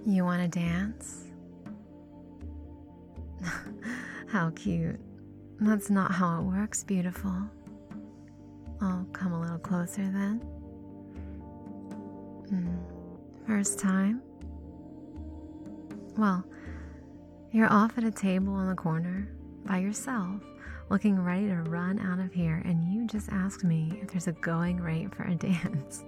You want to dance? How cute. That's not how it works, beautiful. I'll come a little closer then. First time? Well, you're off at a table in the corner by yourself, looking ready to run out of here, and you just asked me if there's a going rate for a dance.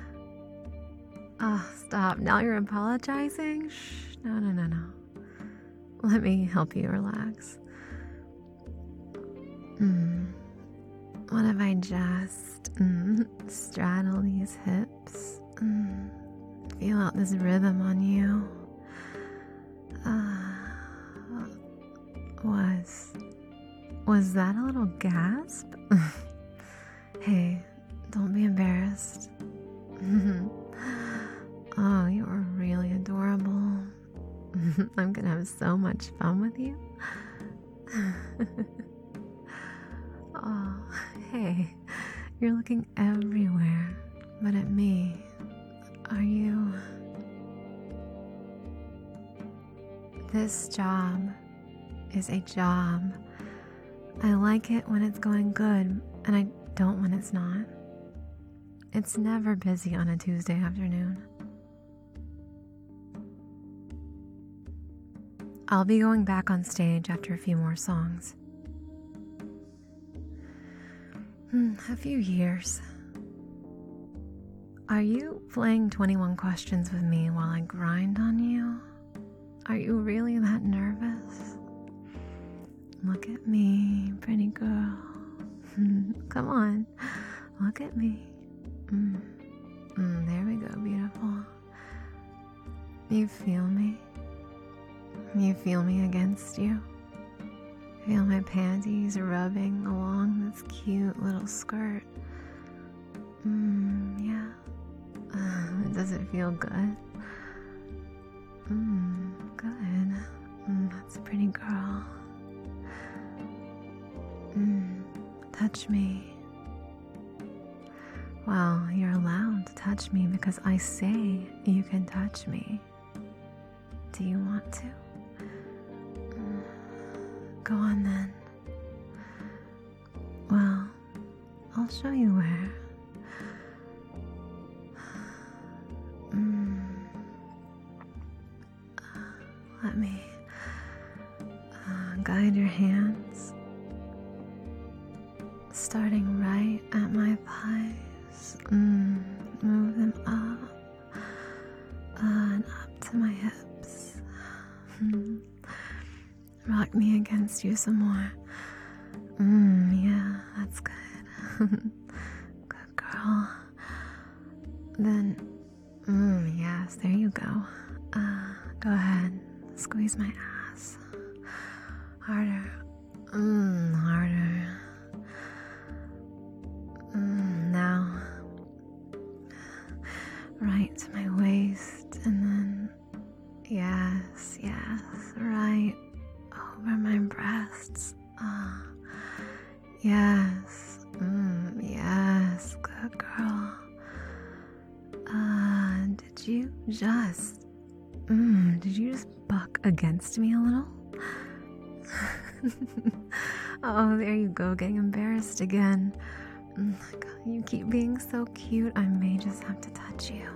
Oh, stop. Now you're apologizing? Shh. No. Let me help you relax. What if I just straddle these hips? Feel out this rhythm on you. Was that a little gasp? Hey, don't be embarrassed. Oh, you are really adorable. I'm gonna have so much fun with you. Oh, hey, you're looking everywhere but at me. Are you? This job is a job. I like it when it's going good, and I don't when it's not. It's never busy on a Tuesday afternoon. I'll be going back on stage after a few more songs. A few years. Are you playing 21 Questions with me while I grind on you? Are you really that nervous? Look at me, pretty girl. Come on, look at me. There we go, beautiful. You feel me? You feel me against you? Feel my panties rubbing along this cute little skirt. Yeah. Does it feel good? Good. That's a pretty girl. Touch me. Well, you're allowed to touch me because I say you can touch me. Do you want to? Go on then. Well, I'll show you where. Let me guide your hands, starting right at my thighs. Move them up and up to my hips. Rock me against you some more. Yeah, that's good. Good girl. Then, yes, there you go. Go ahead, squeeze my ass. Harder. Harder. Now, right to my waist, and then, yes, right over my breasts. Yes, yes, good girl. Did you just buck against me a little? Oh, there you go, getting embarrassed again. God, you keep being so cute, I may just have to touch you.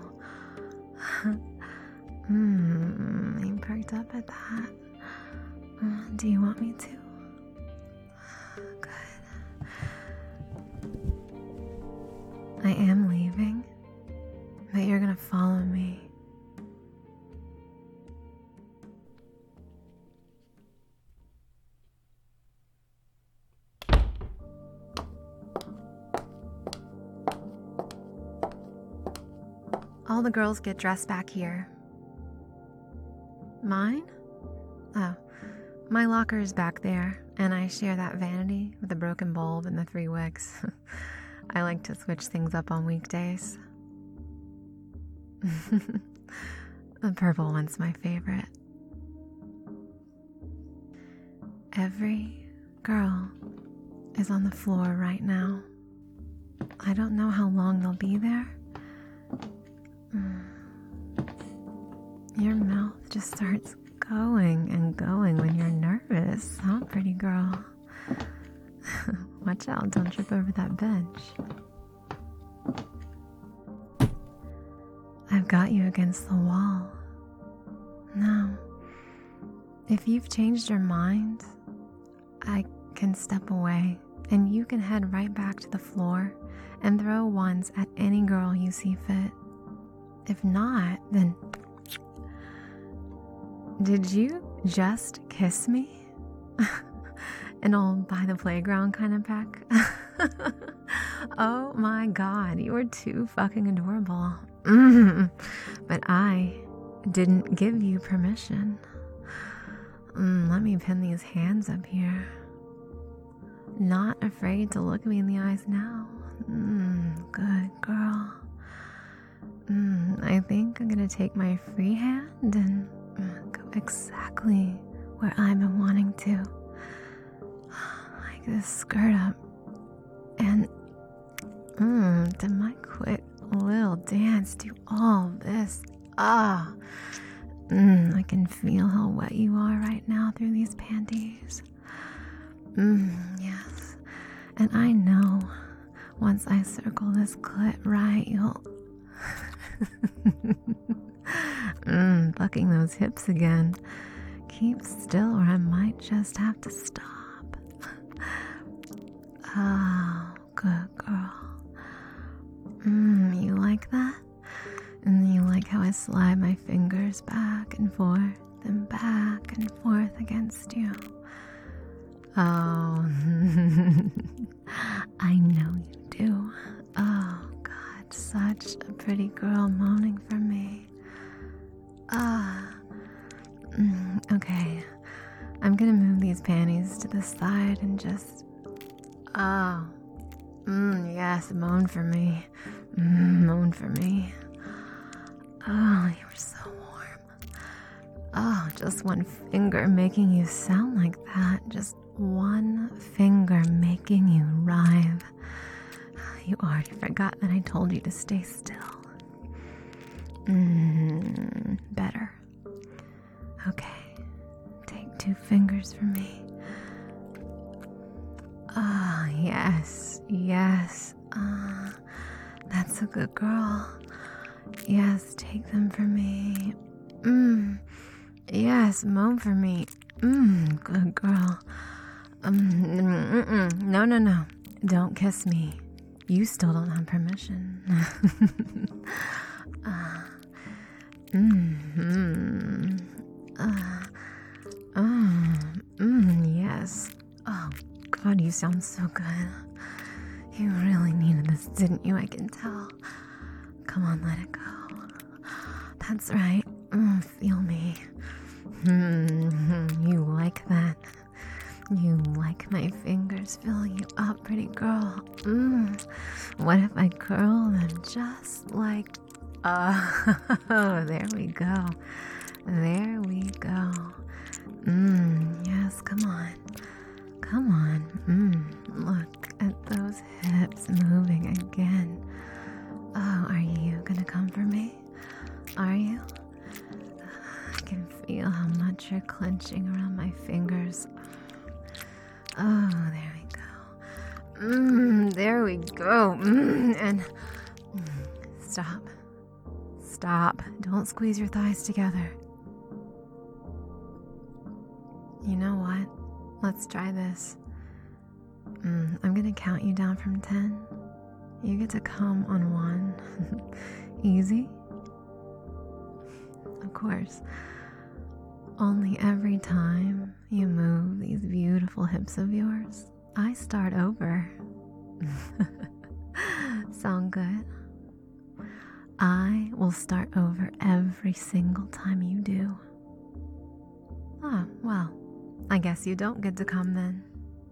You perked up at that. Do you want me to? Good. I am leaving, but you're gonna follow me. All the girls get dressed back here. Mine? Oh, my locker is back there, and I share that vanity with the broken bulb and the 3 wicks. I like to switch things up on weekdays. The purple one's my favorite. Every girl is on the floor right now. I don't know how long they'll be there. Your mouth just starts going and going when you're nervous, huh, pretty girl? Watch out, don't trip over that bench. I've got you against the wall. Now, if you've changed your mind, I can step away and you can head right back to the floor and throw wands at any girl you see fit. If not, then... Did you just kiss me? An old by the playground kind of peck? Oh my god, you are too fucking adorable. But I didn't give you permission. Let me pin these hands up here. Not afraid to look me in the eyes now. Good girl. I think I'm gonna take my free hand and go exactly where I've been wanting to. Like this skirt up. And to my quick little dance do all this. I can feel how wet you are right now through these panties. Yes. And I know once I circle this clit right, you'll... Bucking those hips again. Keep still or I might just have to stop. Oh, good girl. You like that? And you like how I slide my fingers back and forth against you? Oh, I know you do. Oh, God, such a pretty girl moaning for me. Okay, I'm gonna move these panties to the side and just... yes, moan for me. Moan for me. Oh, you were so warm. Oh, just one finger making you sound like that. Just one finger making you writhe. You already forgot that I told you to stay still. Better. Okay, take 2 fingers from me. Ah, yes. That's a good girl. Yes, take them for me. Yes, moan for me. Good girl. No. Don't kiss me. You still don't have permission. Yes. Oh, God, you sound so good. You really needed this, didn't you? I can tell. Come on, let it go. That's right. Feel me. You like that. You like my fingers fill you up, pretty girl. What if I curl them just like... Oh, there we go. There we go. Yes, come on. Look at those hips moving again. Oh, are you gonna come for me? Are you? I can feel how much you're clenching around my fingers. Oh, there we go. There we go. And stop. Don't squeeze your thighs together. You know what? Let's try this. I'm gonna count you down from 10. You get to come on 1. Easy? Of course. Only every time you move these beautiful hips of yours, I start over. Sound good? I will start over every single time you do. Oh, well, I guess you don't get to come then.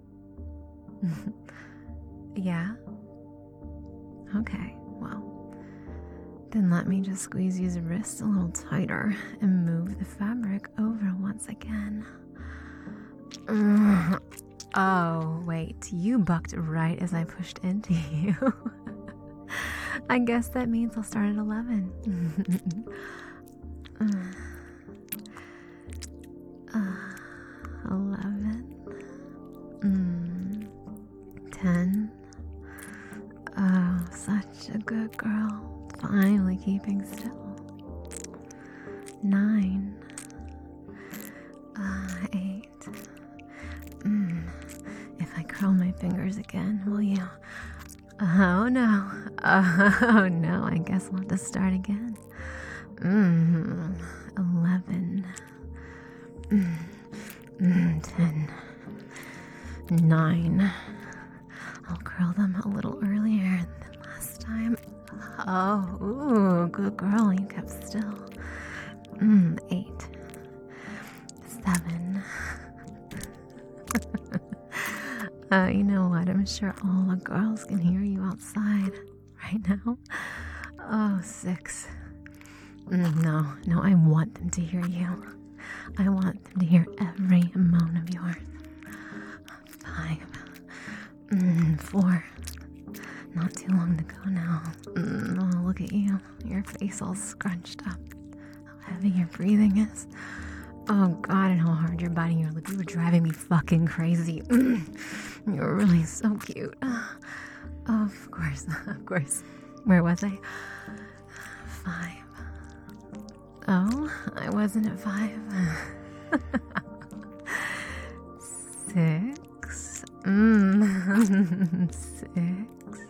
Yeah? Okay, well, then let me just squeeze his wrists a little tighter and move the fabric over once again. Oh, wait, you bucked right as I pushed into you. I guess that means I'll start at 11. curl my fingers again, will you? Oh no. Oh no, I guess we'll have to start again. 11. 10. 9. I'll curl them a little earlier than last time. Oh, ooh, good girl, you kept still. 8. 7. You know what? I'm sure all the girls can hear you outside right now. Oh, 6. No, I want them to hear you. I want them to hear every moan of yours. 5. 4. Not too long to go now. Oh, look at you. Your face all scrunched up. How heavy your breathing is. Oh, God, and how hard you're biting your lip. You were driving me fucking crazy. You were really so cute. Of course. Where was I? 5. Oh, I wasn't at 5. 6. 6.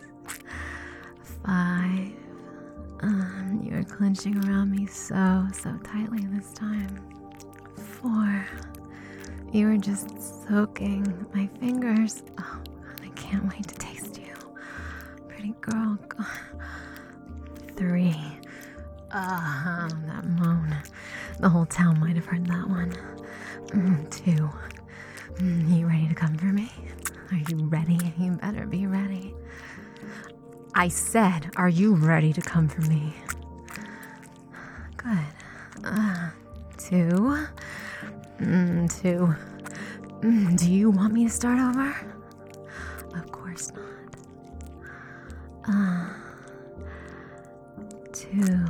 5. You were clenching around me so tightly this time. 4. You were just soaking my fingers. Oh, God, I can't wait to taste you. Pretty girl. 3. That moan. The whole town might have heard that one. 2. You ready to come for me? Are you ready? You better be ready. I said, are you ready to come for me? Good. 2. 2. Do you want me to start over? Of course not. 2.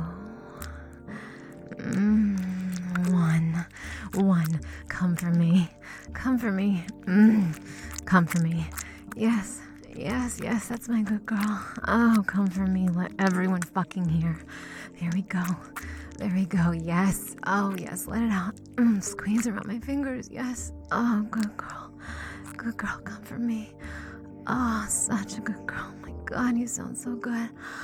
1. Come for me. Come for me. Come for me. Yes, that's my good girl. Oh, come for me. Let everyone fucking hear. There we go. Yes. Oh, yes. Let it out. Squeeze around my fingers. Yes. Oh, good girl. Good girl. Come for me. Oh, such a good girl. Oh, my God, you sound so good.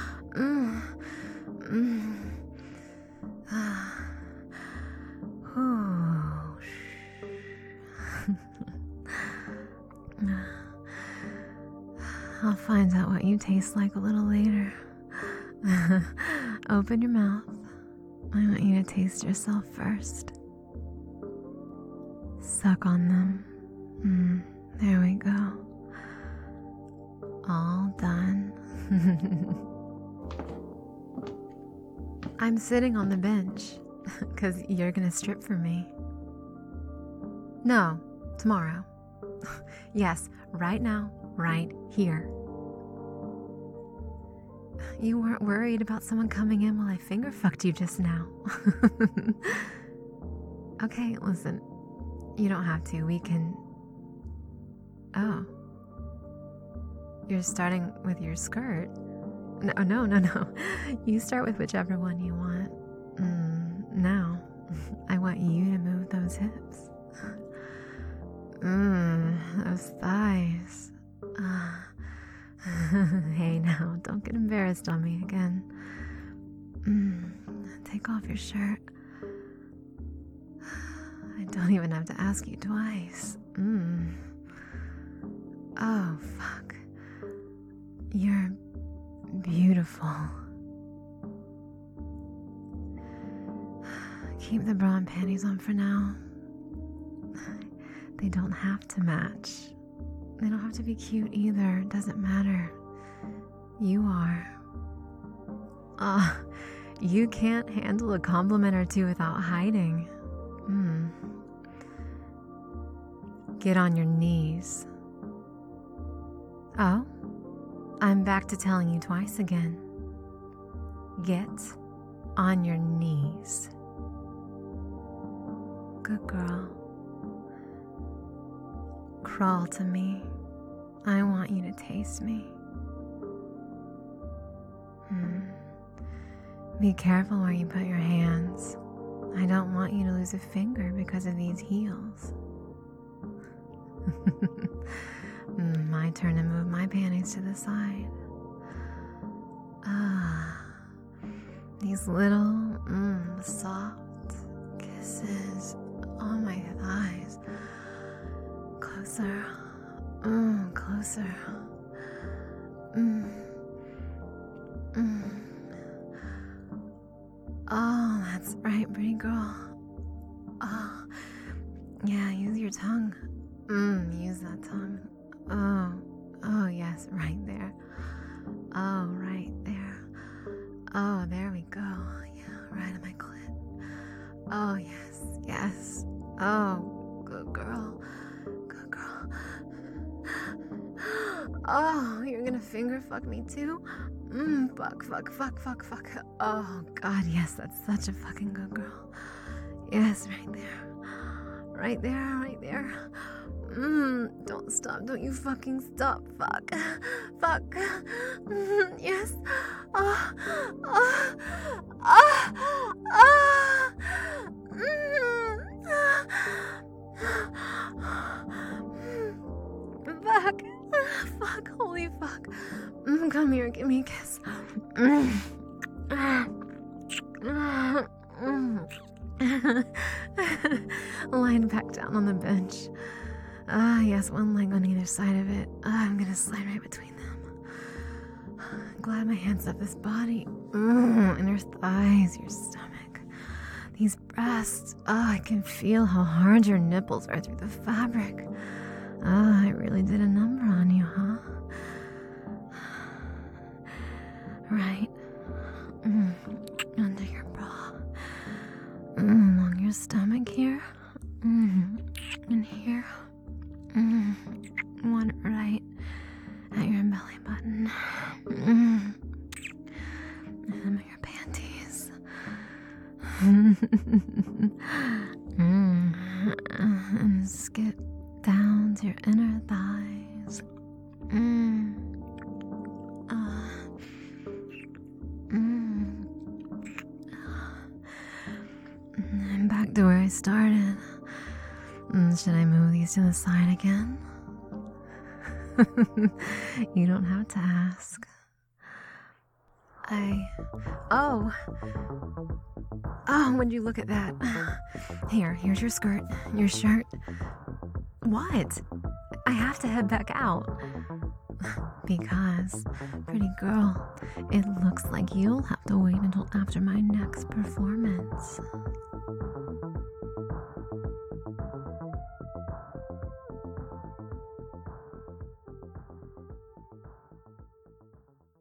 I'll find out what you taste like a little later. Open your mouth. I want you to taste yourself first. Suck on them. There we go. All done. I'm sitting on the bench because you're gonna strip for me. No, tomorrow. Yes, right now, right here. You weren't worried about someone coming in while I finger fucked you just now. Okay, listen. You don't have to. We can... Oh. You're starting with your skirt. No. You start with whichever one you want. Now, I want you to move those hips. Those thighs. Hey, now, don't get embarrassed on me again. Take off your shirt. I don't even have to ask you twice. Oh, fuck. You're beautiful. Keep the bra and panties on for now. They don't have to match. They don't have to be cute either. It doesn't matter. You are. You can't handle a compliment or two without hiding. Get on your knees. Oh, I'm back to telling you twice again. Get on your knees. Good girl. Crawl to me. I want you to taste me. Be careful where you put your hands. I don't want you to lose a finger because of these heels. my turn to move my panties to the side. These little, soft kisses on my thighs. Closer, closer. Oh, that's right, pretty girl. Oh, yeah, use your tongue. Use that tongue. Oh, yes, right there. Oh, right there. Oh, there we go. Yeah, right on my clit. Oh, yes. Oh, good girl. Good girl. Oh, you're gonna finger fuck me too? Fuck. Oh, God, yes, that's such a fucking good girl. Yes, right there. Right there. Don't stop. Don't you fucking stop. Fuck. Yes. Fuck. Holy fuck. Come here. Give me a kiss. Lying back down on the bench. Yes, one leg on either side of it. I'm gonna slide right between them. Glide my hands up this body. And your thighs, your stomach. These breasts. I can feel how hard your nipples are through the fabric. I really did a number on you, huh? Right. Under your bra. Along your stomach here. And here. One right at your belly button. And your panties. And skip down to your inner thighs. And back to where I started. Should I move these to the side again? You don't have to ask. Oh, would you look at that? Here's your skirt, your shirt. What? I have to head back out. Because, pretty girl, it looks like you'll have to wait until after my next performance.